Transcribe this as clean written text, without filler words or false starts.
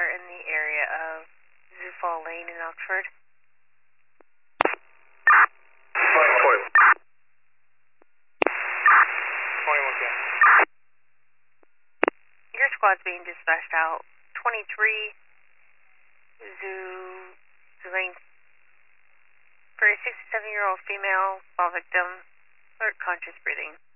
are in the area of Zufall Lane in Oxford. 21K. Your squad's being dispatched out. 23 Lane for a 67-year-old female fall victim, alert conscious breathing.